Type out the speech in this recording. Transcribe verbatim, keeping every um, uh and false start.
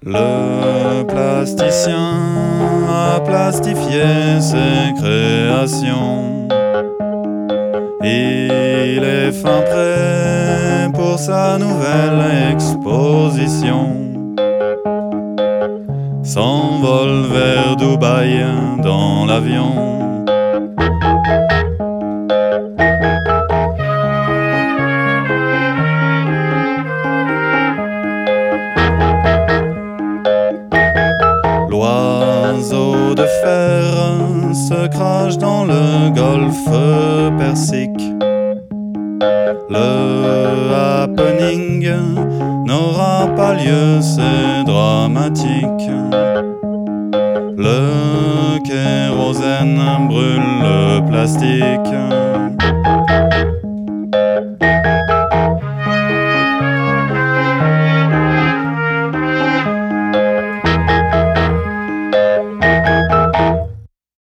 Le plasticien a plastifié ses créations. Il est fin prêt pour sa nouvelle exposition. S'envole vers Dubaï dans l'avion. L'oiseau de fer se crache dans le golfe Persique. Le happening n'aura pas lieu, c'est dramatique. Le kérosène brûle le plastique.